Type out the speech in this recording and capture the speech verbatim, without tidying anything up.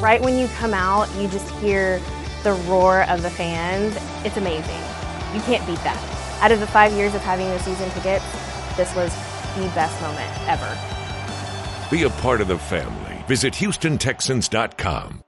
right when you come out, you just hear the roar of the fans. It's amazing. You can't beat that. Out of the five years of having the season tickets, this was the best moment ever. Be a part of the family. Visit Houston Texans dot com.